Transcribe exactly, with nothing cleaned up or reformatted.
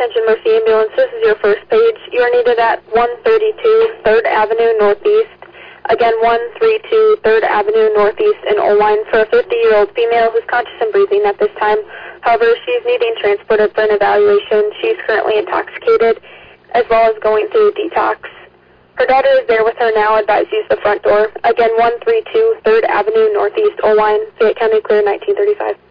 Attention Mercy Ambulance, this is your first page. You are needed at one thirty-two third Avenue Northeast. Again, one thirty-two third Avenue Northeast in Oline for a fifty-year-old female who's conscious and breathing at this time. However, she's needing transported for an evaluation. She's currently intoxicated, as well as going through detox. Her daughter is there with her now. Advise use the front door. Again, one thirty-two third Avenue Northeast, Oline, Fayette County, clear nineteen thirty-five.